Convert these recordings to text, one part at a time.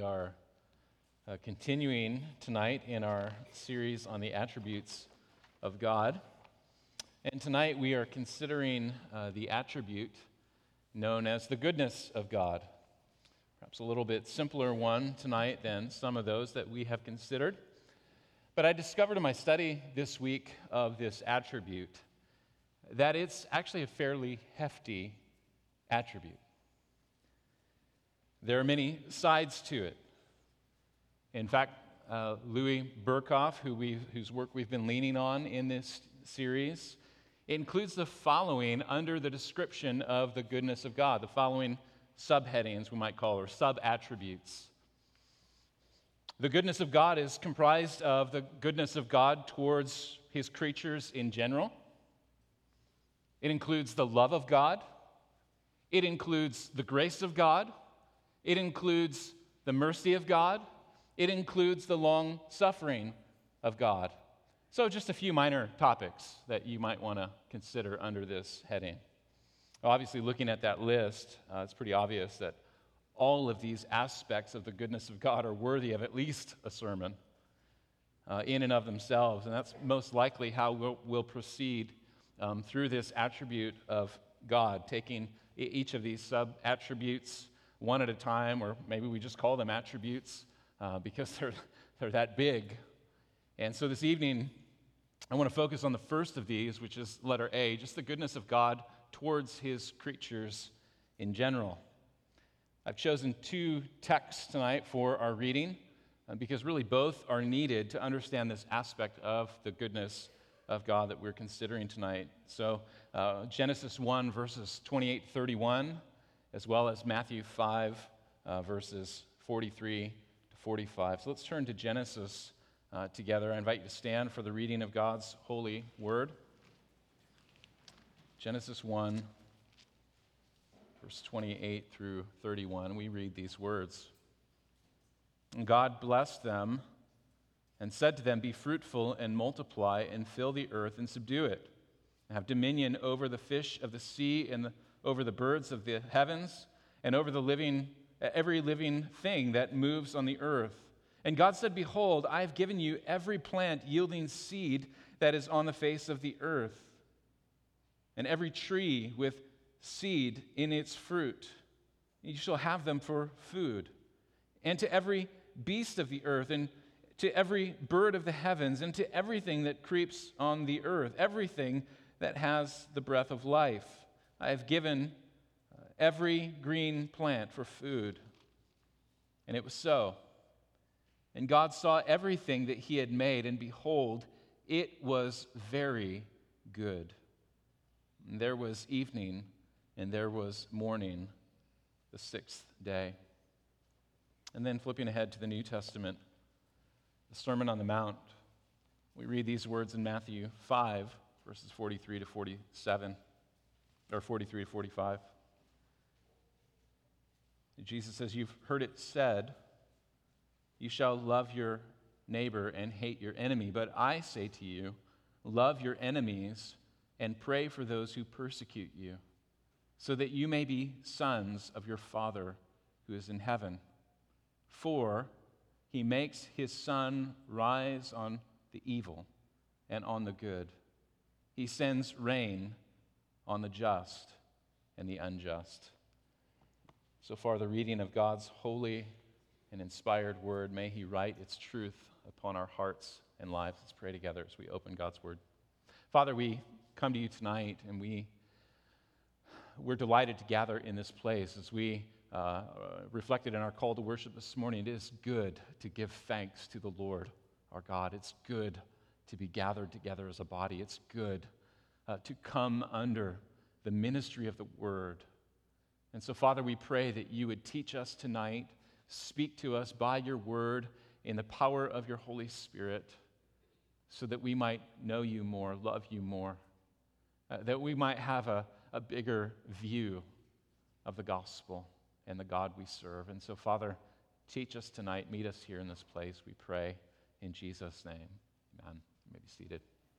are continuing tonight in our series on the attributes of God. And tonight we are considering the attribute known as the goodness of God. Perhaps a little bit simpler one tonight than some of those that we have considered. But I discovered in my study this week of this attribute that it's actually a fairly hefty attribute. There are many sides to it. In fact, Louis Berkhoff, whose work we've been leaning on in this series, includes the following under the description of the goodness of God, the following subheadings we might call, or sub-attributes. The goodness of God is comprised of the goodness of God towards his creatures in general. It includes the love of God. It includes the grace of God. It includes the mercy of God. It includes the long suffering of God. So just a few minor topics that you might want to consider under this heading. Obviously, looking at that list, it's pretty obvious that all of these aspects of the goodness of God are worthy of at least a sermon in and of themselves. And that's most likely how we'll proceed through this attribute of God, taking each of these sub-attributes one at a time, or maybe we just call them attributes because they're that big. And so this evening, I want to focus on the first of these, which is letter A, just the goodness of God towards his creatures in general. I've chosen two texts tonight for our reading because really both are needed to understand this aspect of the goodness of God that we're considering tonight. So Genesis 1, verses 28-31, as well as Matthew 5, verses 43 to 45. So let's turn to Genesis together. I invite you to stand for the reading of God's holy word. Genesis 1, verse 28 through 31. We read these words. And God blessed them and said to them, "Be fruitful and multiply and fill the earth and subdue it, and have dominion over the fish of the sea and over the birds of the heavens, and over every living thing that moves on the earth." And God said, "Behold, I have given you every plant yielding seed that is on the face of the earth, and every tree with seed in its fruit. You shall have them for food. And to every beast of the earth, and to every bird of the heavens, and to everything that creeps on the earth, everything that has the breath of life, I have given every green plant for food." And it was so. And God saw everything that he had made, and behold, it was very good. And there was evening, and there was morning, the sixth day. And then flipping ahead to the New Testament, the Sermon on the Mount, we read these words in Matthew 5, verses 43 to 47, or 43 to 45. Jesus says, "You've heard it said, 'You shall love your neighbor and hate your enemy.' But I say to you, love your enemies and pray for those who persecute you, so that you may be sons of your Father who is in heaven. For he makes his sun rise on the evil and on the good. He sends rain on the just and the unjust." So far, the reading of God's holy and inspired word. May he write its truth upon our hearts and lives. Let's pray together as we open God's word. Father, we come to you tonight, and we're delighted to gather in this place. As we reflected in our call to worship this morning, it is good to give thanks to the Lord our God. It's good to be gathered together as a body. It's good to come under the ministry of the word. And so, Father, we pray that you would teach us tonight, speak to us by your word in the power of your Holy Spirit, so that we might know you more, love you more, that we might have a bigger view of the gospel and the God we serve. And so, Father, teach us tonight. Meet us here in this place, we pray, in Jesus' name. Amen. You may be seated.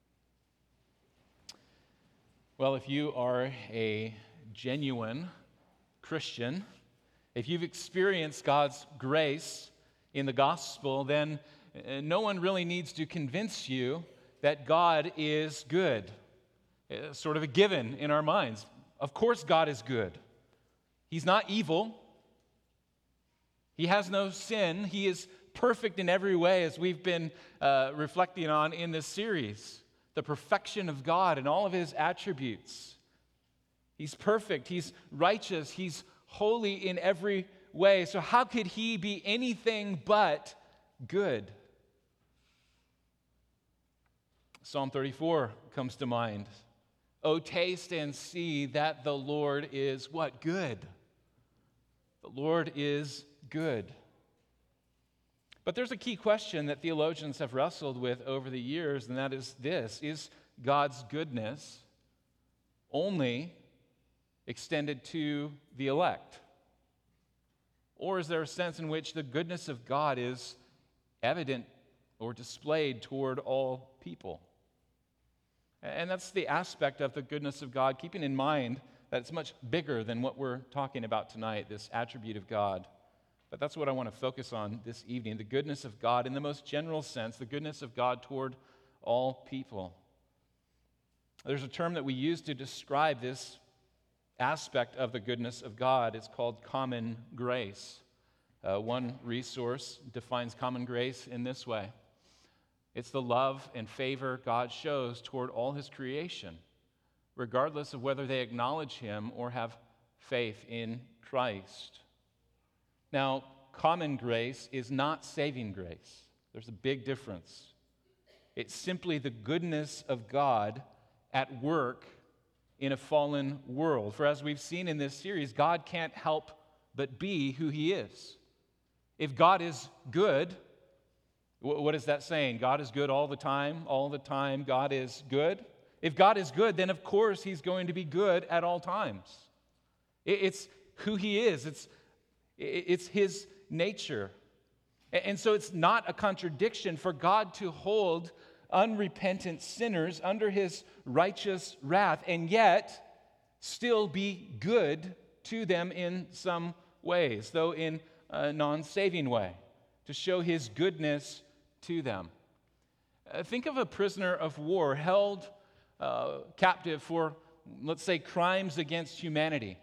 Well, if you are a genuine Christian, if you've experienced God's grace in the gospel, then no one really needs to convince you that God is good. It's sort of a given in our minds. Of course, God is good. He's not evil. He has no sin. He is perfect in every way, as we've been reflecting on in this series. The perfection of God and all of his attributes. He's perfect. He's righteous. He's holy in every way. So how could he be anything but good? Psalm 34 comes to mind. Oh, taste and see that the Lord is what? Good. The Lord is good. But there's a key question that theologians have wrestled with over the years, and that is this: is God's goodness only extended to the elect? Or is there a sense in which the goodness of God is evident or displayed toward all people? And that's the aspect of the goodness of God, keeping in mind that it's much bigger than what we're talking about tonight, this attribute of God. But that's what I want to focus on this evening, the goodness of God in the most general sense, the goodness of God toward all people. There's a term that we use to describe this aspect of the goodness of God. It's called common grace. One resource defines common grace in this way: it's the love and favor God shows toward all his creation, regardless of whether they acknowledge him or have faith in Christ. Now, common grace is not saving grace. There's a big difference. It's simply the goodness of God at work in a fallen world. For as we've seen in this series, God can't help but be who he is. If God is good, what is that saying? God is good all the time. All the time, God is good. If God is good, then of course he's going to be good at all times. It's who he is. It's his nature. And so it's not a contradiction for God to hold unrepentant sinners under his righteous wrath and yet still be good to them in some ways, though in a non-saving way, to show his goodness to them. Think of a prisoner of war held captive for, let's say, crimes against humanity.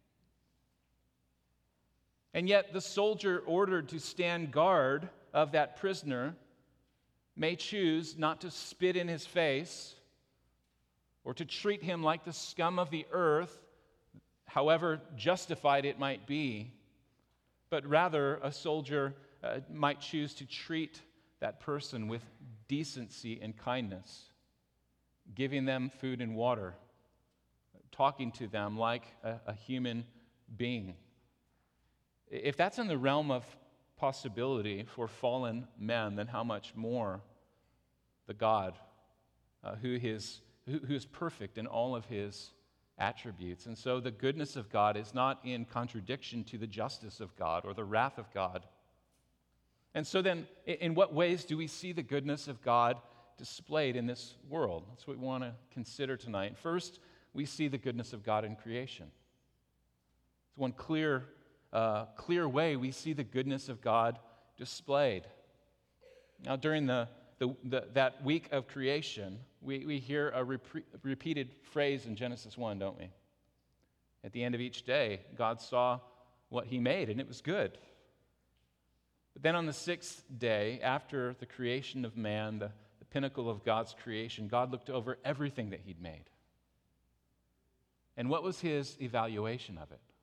And yet the soldier ordered to stand guard of that prisoner may choose not to spit in his face or to treat him like the scum of the earth, however justified it might be, but rather a soldier might choose to treat that person with decency and kindness, giving them food and water, talking to them like a human being. If that's in the realm of possibility for fallen men, then how much more the God who is perfect in all of his attributes. And so the goodness of God is not in contradiction to the justice of God or the wrath of God. And so then, in what ways do we see the goodness of God displayed in this world? That's what we want to consider tonight. First, we see the goodness of God in creation. It's one clear way we see the goodness of God displayed. Now, during that week of creation, we hear a repeated phrase in Genesis 1, don't we? At the end of each day, God saw what he made, and it was good. But then on the sixth day, after the creation of man, the pinnacle of God's creation, God looked over everything that he'd made. And what was his evaluation of it?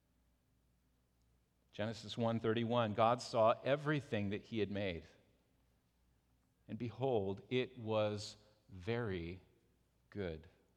Genesis 1:31, God saw everything that he had made, and behold, it was very good.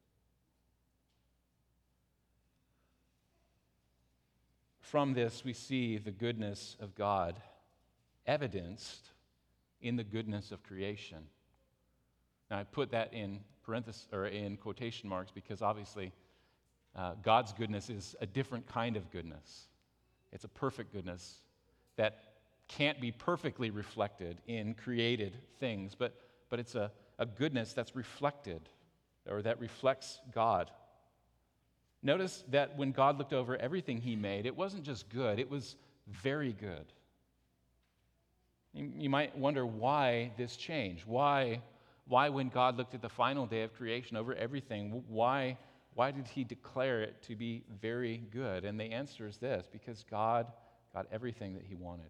From this, we see the goodness of God evidenced in the goodness of creation. Now, I put that in parentheses or in quotation marks because obviously God's goodness is a different kind of goodness. It's a perfect goodness that can't be perfectly reflected in created things, but it's a goodness that's reflected or that reflects God. Notice that when God looked over everything he made, it wasn't just good, it was very good. You might wonder why this change. Why when God looked at the final day of creation over everything, why did he declare it to be very good? And the answer is this: because God got everything that he wanted.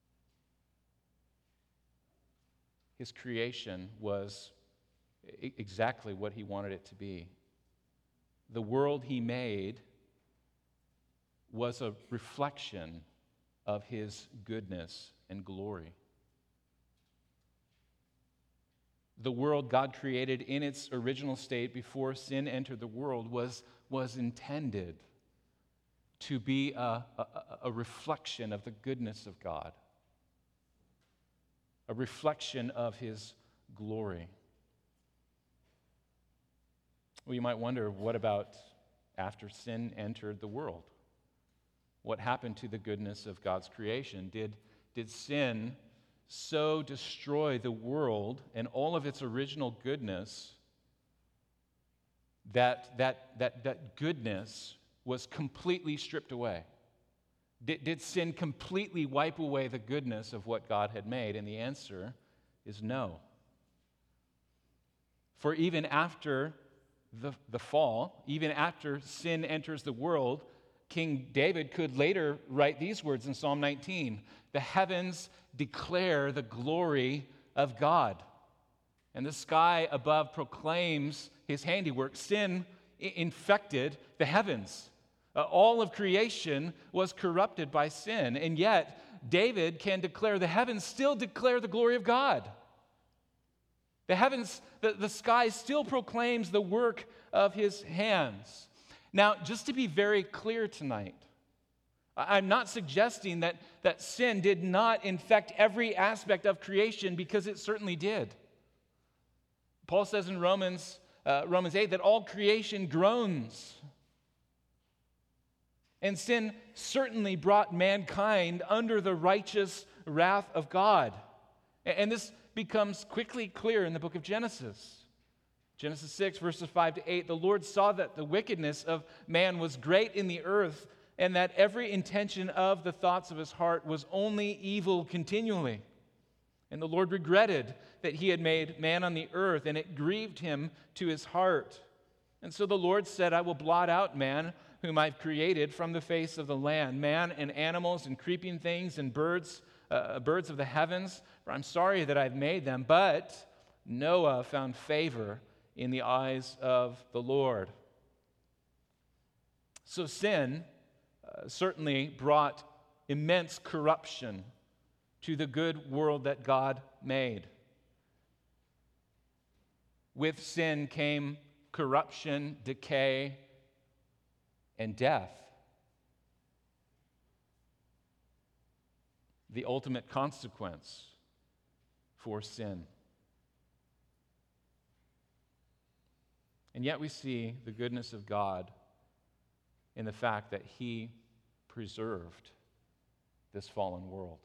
His creation was exactly what he wanted it to be. The world he made was a reflection of his goodness and glory. The world God created in its original state before sin entered the world was intended to be a reflection of the goodness of God, a reflection of his glory. Well, you might wonder, what about after sin entered the world? What happened to the goodness of God's creation? Did sin so destroy the world and all of its original goodness that goodness was completely stripped away? Did sin completely wipe away the goodness of what God had made? And the answer is no. For even after the fall, even after sin enters the world, King David could later write these words in Psalm 19: "The heavens declare the glory of God, and the sky above proclaims his handiwork." Sin infected the heavens. All of creation was corrupted by sin, and yet David can declare the heavens still declare the glory of God. The heavens, the sky still proclaims the work of his hands. Now, just to be very clear tonight, I'm not suggesting that sin did not infect every aspect of creation, because it certainly did. Paul says in Romans 8 that all creation groans. And sin certainly brought mankind under the righteous wrath of God. And this becomes quickly clear in the book of Genesis. Genesis 6, verses 5 to 8, "The Lord saw that the wickedness of man was great in the earth, and that every intention of the thoughts of his heart was only evil continually. And the Lord regretted that he had made man on the earth, and it grieved him to his heart. And so the Lord said, I will blot out man, whom I've created from the face of the land, man and animals and creeping things and birds of the heavens, for I'm sorry that I've made them." But Noah found favor in the eyes of the Lord. So sin certainly brought immense corruption to the good world that God made. With sin came corruption, decay, and death. The ultimate consequence for sin. And yet we see the goodness of God in the fact that he preserved this fallen world.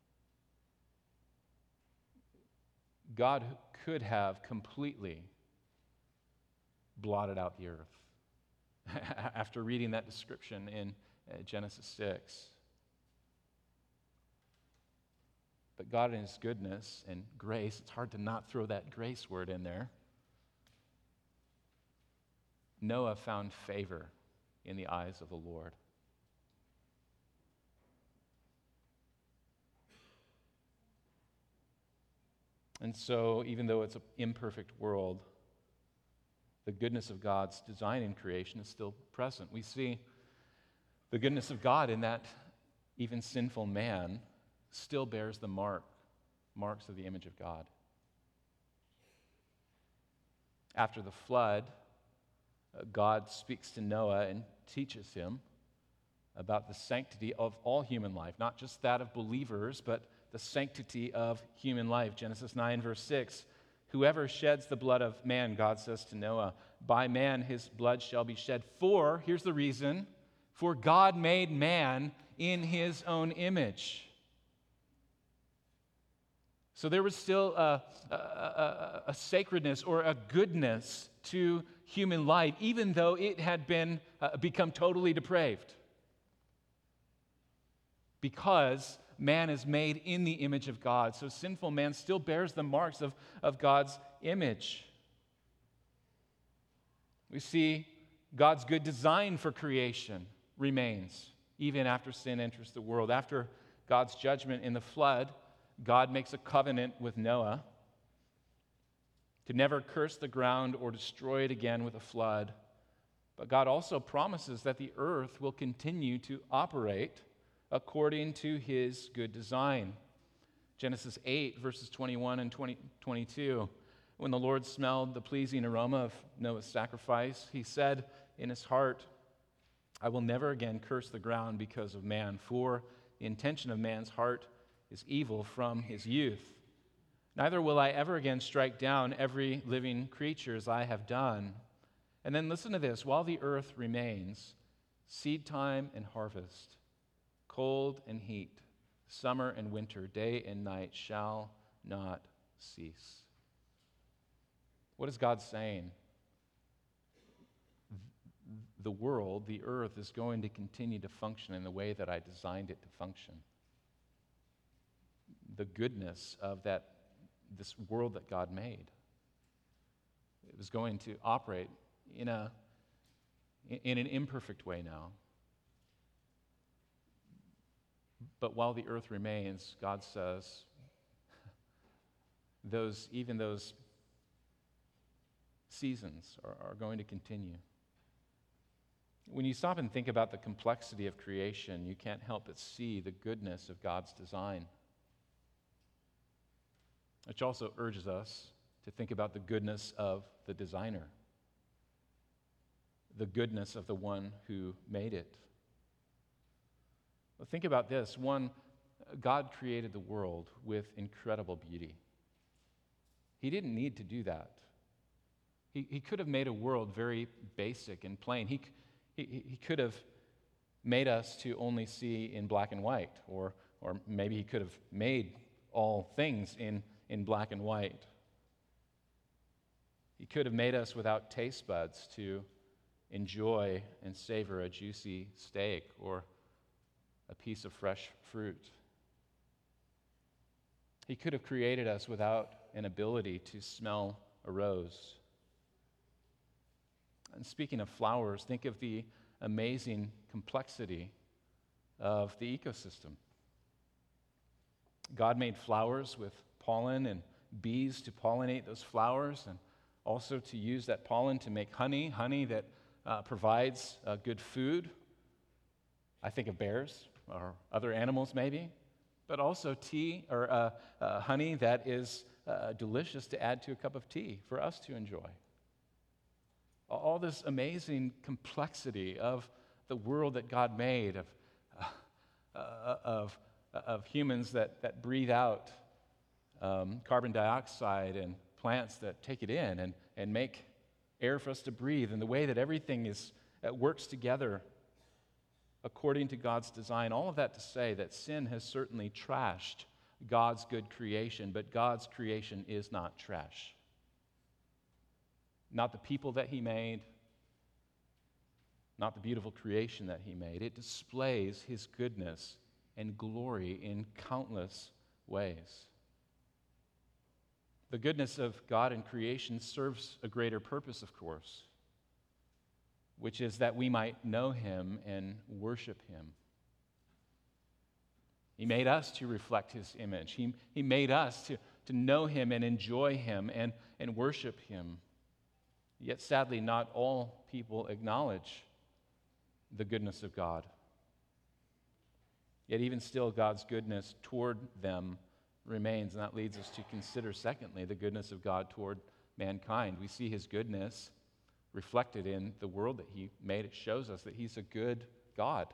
God could have completely blotted out the earth. After reading that description in Genesis 6. But God in his goodness and grace, it's hard to not throw that grace word in there. Noah found favor in the eyes of the Lord. And so, even though it's an imperfect world, the goodness of God's design in creation is still present. We see the goodness of God in that even sinful man still bears the marks of the image of God. After the flood, God speaks to Noah and teaches him about the sanctity of all human life, not just that of believers, but the sanctity of human life. Genesis 9, verse 6, "Whoever sheds the blood of man," God says to Noah, "by man his blood shall be shed. For," here's the reason, "for God made man in his own image." So there was still a sacredness or a goodness to human life, even though it had become totally depraved. Because man is made in the image of God. So sinful man still bears the marks of God's image. We see God's good design for creation remains even after sin enters the world. After God's judgment in the flood, God makes a covenant with Noah to never curse the ground or destroy it again with a flood. But God also promises that the earth will continue to operate according to his good design. Genesis 8, verses 21 and 22. When the Lord smelled the pleasing aroma of Noah's sacrifice, he said in his heart, I will never again curse the ground because of man, for the intention of man's heart is evil from his youth. Neither will I ever again strike down every living creature as I have done. And then listen to this, while the earth remains, seed time and harvest, cold and heat, summer and winter, day and night shall not cease. What is God saying? The world, the earth, is going to continue to function in the way that I designed it to function. The goodness of this world that God made. It was going to operate in an imperfect way now. But while the earth remains, God says, even those seasons are going to continue. When you stop and think about the complexity of creation, you can't help but see the goodness of God's design, which also urges us to think about the goodness of the designer, the goodness of the one who made it. Well, think about this. One, God created the world with incredible beauty. He didn't need to do that. He could have made a world very basic and plain. He could have made us to only see in black and white, or maybe he could have made all things in black and white. He could have made us without taste buds to enjoy and savor a juicy steak or a piece of fresh fruit. He could have created us without an ability to smell a rose. And speaking of flowers, think of the amazing complexity of the ecosystem. God made flowers with pollen and bees to pollinate those flowers, and also to use that pollen to make honey that provides good food. I think of bears or other animals maybe, but also tea or honey that is delicious to add to a cup of tea for us to enjoy. All this amazing complexity of the world that God made, of humans that breathe out carbon dioxide and plants that take it in and make air for us to breathe, and the way that everything works together according to God's design. All of that to say that sin has certainly trashed God's good creation, but God's creation is not trash. Not the people that he made, not the beautiful creation that he made. It displays his goodness and glory in countless ways. The goodness of God in creation serves a greater purpose, of course, which is that we might know him and worship him. He made us to reflect his image. He made us to know him and enjoy him and worship him. Yet sadly, not all people acknowledge the goodness of God. Yet even still, God's goodness toward them remains, and that leads us to consider, secondly, the goodness of God toward mankind. We see his goodness reflected in the world that he made. It shows us that he's a good God.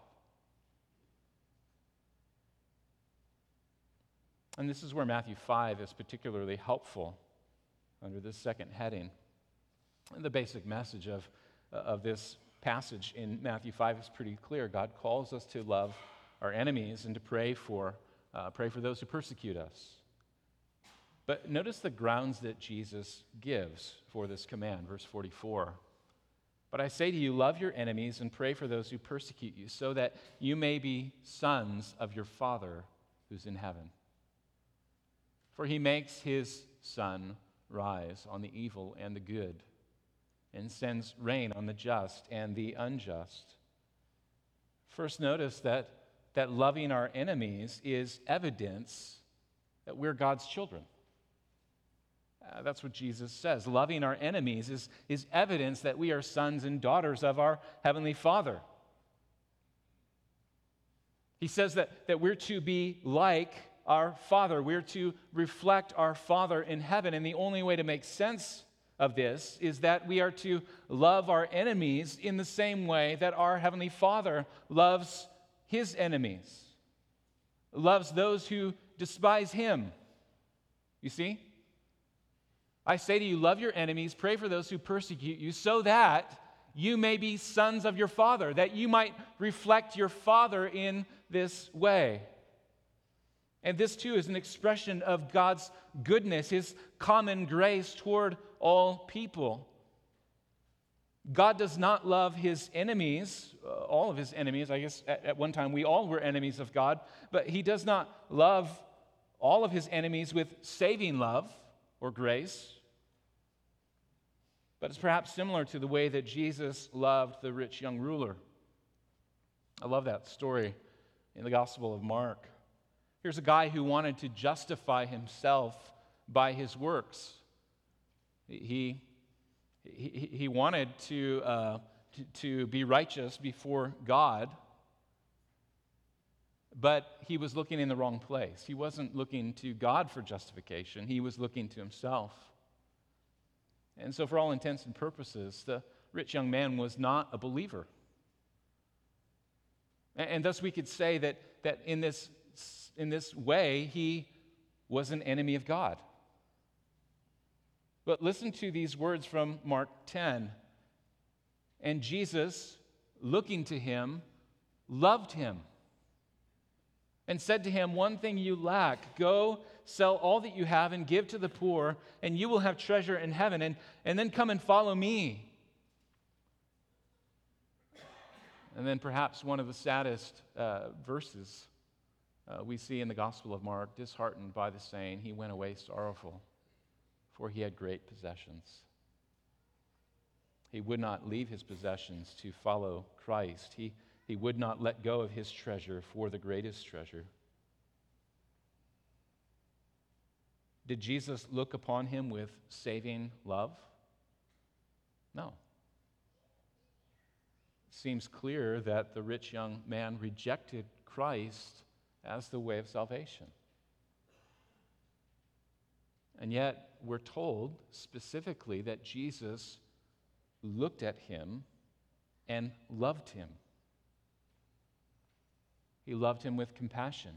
And this is where Matthew 5 is particularly helpful under this second heading. The basic message of this passage in Matthew 5 is pretty clear. God calls us to love our enemies and to pray for those who persecute us. But notice the grounds that Jesus gives for this command, verse 44. But I say to you, love your enemies and pray for those who persecute you, so that you may be sons of your Father who's in heaven. For he makes his sun rise on the evil and the good, and sends rain on the just and the unjust. First, notice that loving our enemies is evidence that we're God's children. That's what Jesus says. Loving our enemies is evidence that we are sons and daughters of our Heavenly Father. He says that we're to be like our Father. We're to reflect our Father in heaven. And the only way to make sense of this is that we are to love our enemies in the same way that our Heavenly Father loves his enemies, loves those who despise him. You see? I say to you, love your enemies, pray for those who persecute you, so that you may be sons of your Father, that you might reflect your Father in this way. And this, too, is an expression of God's goodness, his common grace toward all people. God does not love his enemies, all of his enemies. I guess at one time we all were enemies of God, but he does not love all of his enemies with saving love or grace. But it's perhaps similar to the way that Jesus loved the rich young ruler. I love that story in the Gospel of Mark. Here's a guy who wanted to justify himself by his works. He wanted to be righteous before God, but he was looking in the wrong place. He wasn't looking to God for justification. He was looking to himself. And so for all intents and purposes, the rich young man was not a believer. And thus we could say that in this way, he was an enemy of God. But listen to these words from Mark 10. And Jesus, looking to him, loved him and said to him, "One thing you lack. Go sell all that you have and give to the poor, and you will have treasure in heaven. And then come and follow me." And then perhaps one of the saddest verses we see in the Gospel of Mark, disheartened by the saying, he went away sorrowful, for he had great possessions. He would not leave his possessions to follow Christ. He would not let go of his treasure for the greatest treasure. Did Jesus look upon him with saving love? No. It seems clear that the rich young man rejected Christ as the way of salvation. And yet, we're told specifically that Jesus looked at him and loved him. He loved him with compassion.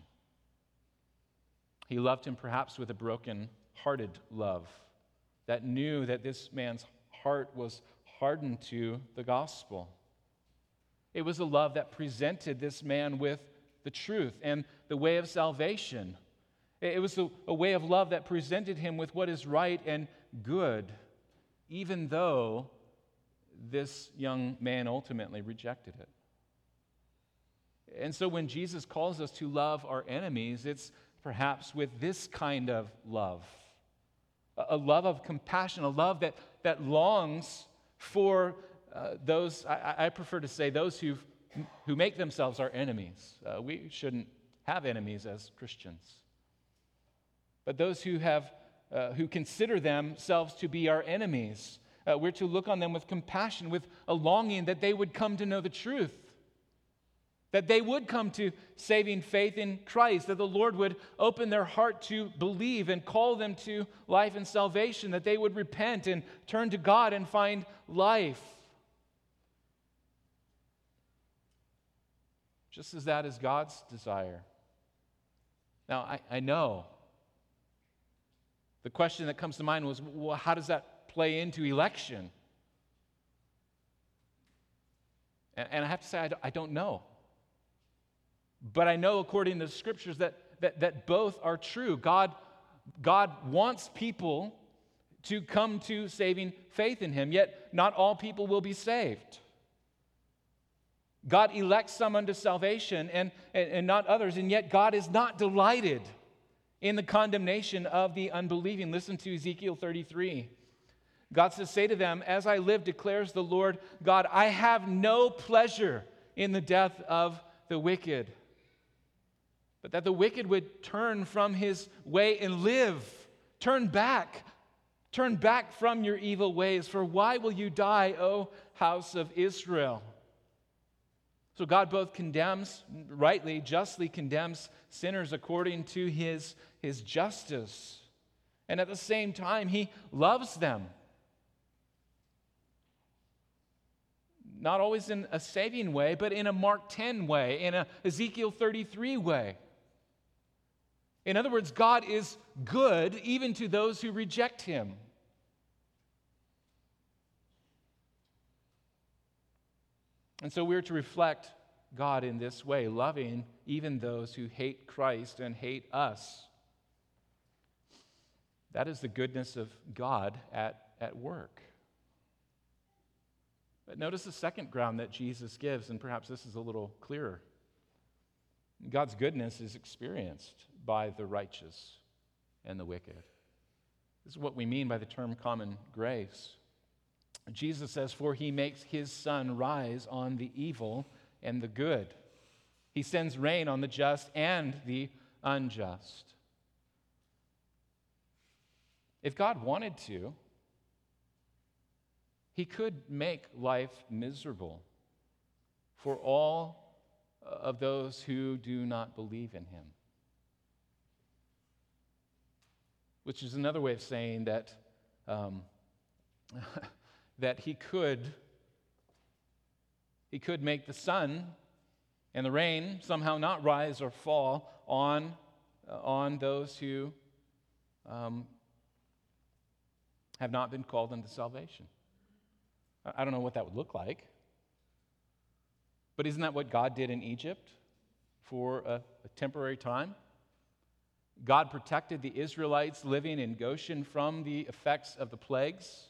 He loved him perhaps with a broken-hearted love that knew that this man's heart was hardened to the gospel. It was a love that presented this man with the truth and the way of salvation. It was a way of love that presented him with what is right and good, even though this young man ultimately rejected it. And so when Jesus calls us to love our enemies, it's perhaps with this kind of love, a love of compassion, a love that longs for those, I prefer to say, those who make themselves our enemies. We shouldn't have enemies as Christians. But those who consider themselves to be our enemies, we're to look on them with compassion, with a longing that they would come to know the truth, that they would come to saving faith in Christ, that the Lord would open their heart to believe and call them to life and salvation, that they would repent and turn to God and find life. Just as that is God's desire. Now, I know the question that comes to mind was, well, how does that play into election? And I have to say, I don't know. But I know according to the Scriptures that both are true. God wants people to come to saving faith in Him, yet not all people will be saved. God elects some unto salvation and not others, and yet God is not delighted in the condemnation of the unbelieving. Listen to Ezekiel 33. God says, "Say to them, as I live, declares the Lord God, I have no pleasure in the death of the wicked, but that the wicked would turn from his way and live. Turn back from your evil ways, for why will you die, O house of Israel?" So God both condemns, rightly, justly condemns sinners according to his justice. And at the same time, he loves them. Not always in a saving way, but in a Mark 10 way, in a Ezekiel 33 way. In other words, God is good even to those who reject him. And so we're to reflect God in this way, loving even those who hate Christ and hate us. That is the goodness of God at work. But notice the second ground that Jesus gives, and perhaps this is a little clearer. God's goodness is experienced by the righteous and the wicked. This is what we mean by the term common grace. Jesus says, "For he makes his sun rise on the evil and the good. He sends rain on the just and the unjust." If God wanted to, he could make life miserable for all of those who do not believe in him. Which is another way of saying that that he could make the sun and the rain somehow not rise or fall on those who have not been called unto salvation. I don't know what that would look like. But isn't that what God did in Egypt for a temporary time? God protected the Israelites living in Goshen from the effects of the plagues.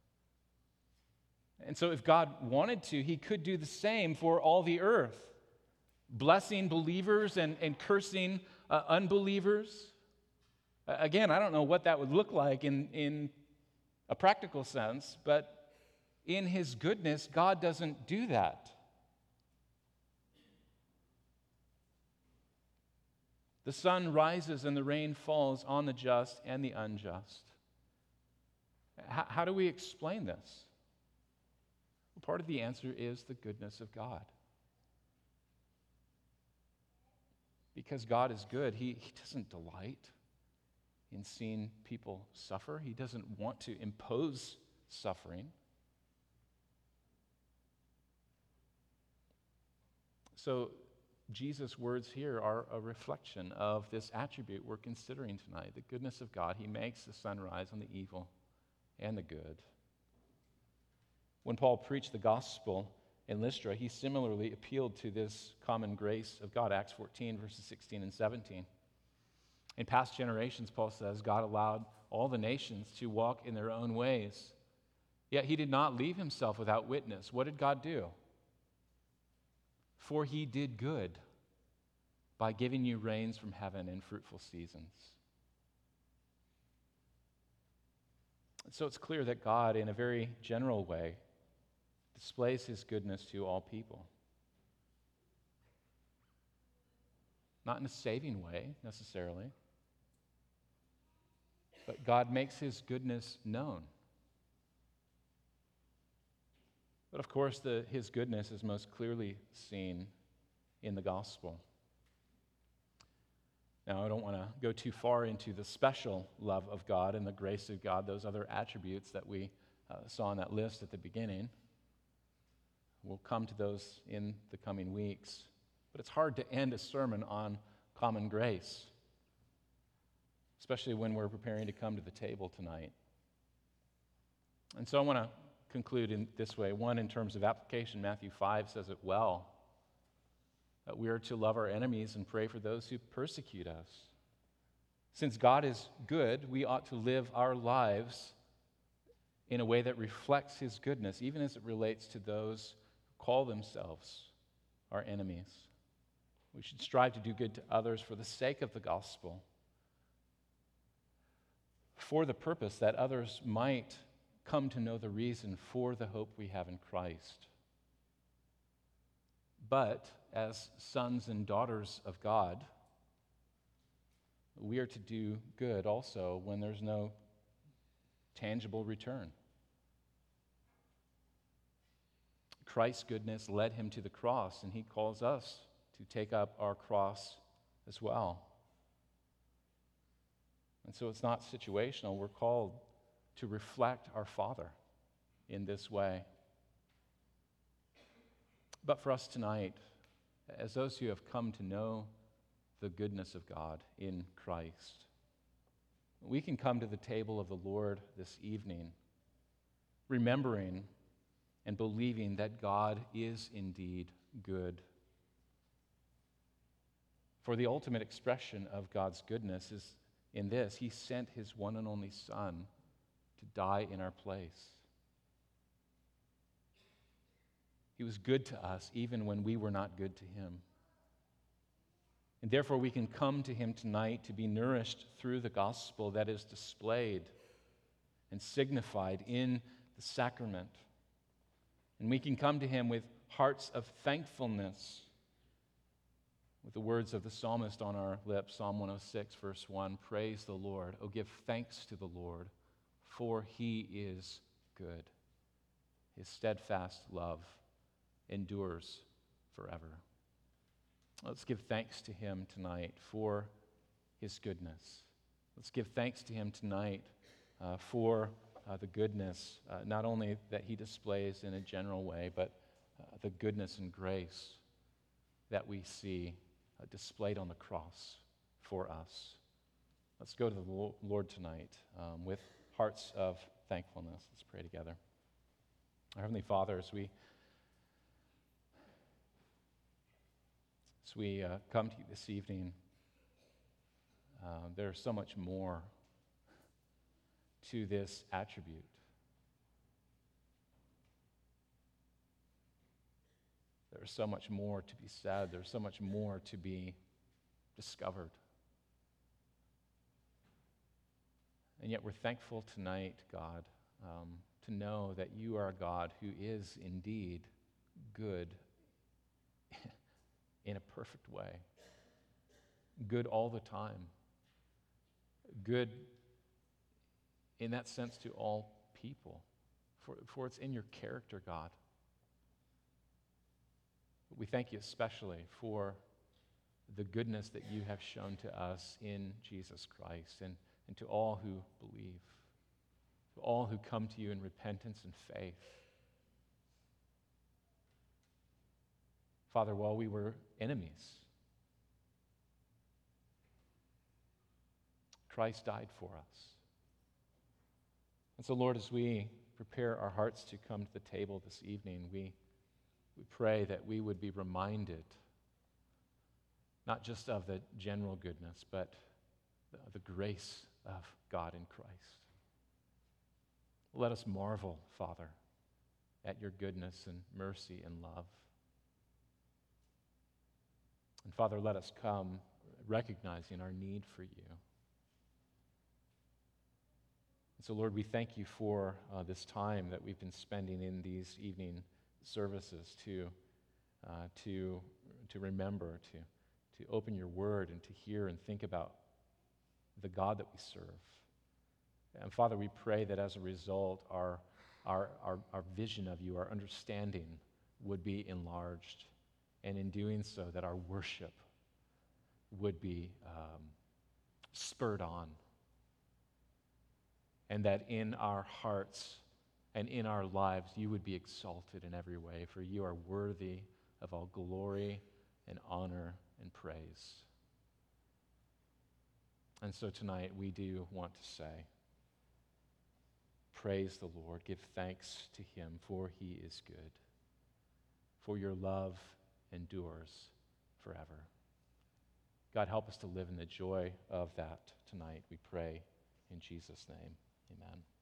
And so if God wanted to, he could do the same for all the earth, blessing believers and cursing unbelievers. Again, I don't know what that would look like in a practical sense, but in his goodness, God doesn't do that. The sun rises and the rain falls on the just and the unjust. How do we explain this? Well, part of the answer is the goodness of God. Because God is good, he doesn't delight in seeing people suffer. He doesn't want to impose suffering. So Jesus' words here are a reflection of this attribute we're considering tonight, the goodness of God. He makes the sun rise on the evil and the good. When Paul preached the gospel in Lystra, he similarly appealed to this common grace of God, Acts 14, verses 16 and 17. In past generations, Paul says, God allowed all the nations to walk in their own ways, yet he did not leave himself without witness. What did God do? For he did good by giving you rains from heaven and fruitful seasons. So it's clear that God, in a very general way, displays his goodness to all people. Not in a saving way, necessarily, but God makes his goodness known. But of course, his goodness is most clearly seen in the gospel. Now, I don't want to go too far into the special love of God and the grace of God, those other attributes that we saw on that list at the beginning. We'll come to those in the coming weeks. But it's hard to end a sermon on common grace, especially when we're preparing to come to the table tonight. And so I want to conclude in this way. One, in terms of application, Matthew 5 says it well, that we are to love our enemies and pray for those who persecute us. Since God is good, we ought to live our lives in a way that reflects his goodness, even as it relates to those who call themselves our enemies. We should strive to do good to others for the sake of the gospel, for the purpose that others might come to know the reason for the hope we have in Christ. But as sons and daughters of God, we are to do good also when there's no tangible return. Christ's goodness led him to the cross, and he calls us to take up our cross as well. And so it's not situational. We're called to reflect our Father in this way. But for us tonight, as those who have come to know the goodness of God in Christ, we can come to the table of the Lord this evening, remembering and believing that God is indeed good. For the ultimate expression of God's goodness is in this: he sent his one and only Son to die in our place. He was good to us even when we were not good to him. And therefore we can come to him tonight to be nourished through the gospel that is displayed and signified in the sacrament. And we can come to him with hearts of thankfulness, with the words of the psalmist on our lips, Psalm 106, verse 1, "Praise the Lord. Oh, give thanks to the Lord, for he is good. His steadfast love endures forever." Let's give thanks to him tonight for his goodness. Let's give thanks to him tonight for the goodness, not only that he displays in a general way, but the goodness and grace that we see displayed on the cross for us. Let's go to the Lord tonight with hearts of thankfulness. Let's pray together. Our Heavenly Father, as we come to you this evening, there's so much more to this attribute. There's so much more to be said. There's so much more to be discovered. And yet we're thankful tonight, God, to know that you are a God who is indeed good in a perfect way. Good all the time. Good in that sense to all people. For it's in your character, God. We thank you especially for the goodness that you have shown to us in Jesus Christ, and to all who believe, to all who come to you in repentance and faith. Father, while we were enemies, Christ died for us. And so, Lord, as we prepare our hearts to come to the table this evening, we pray that we would be reminded not just of the general goodness, but the grace of God in Christ. Let us marvel, Father, at your goodness and mercy and love. And Father, let us come recognizing our need for you. And so, Lord, we thank you for this time that we've been spending in these evening services to remember, to open your word and to hear and think about the God that we serve. And Father, we pray that as a result, our vision of you, our understanding would be enlarged. And in doing so, that our worship would be spurred on. And that in our hearts and in our lives, you would be exalted in every way, for you are worthy of all glory and honor and praise. And so tonight, we do want to say, praise the Lord, give thanks to him, for he is good, for your love endures forever. God, help us to live in the joy of that tonight, we pray in Jesus' name. Amen.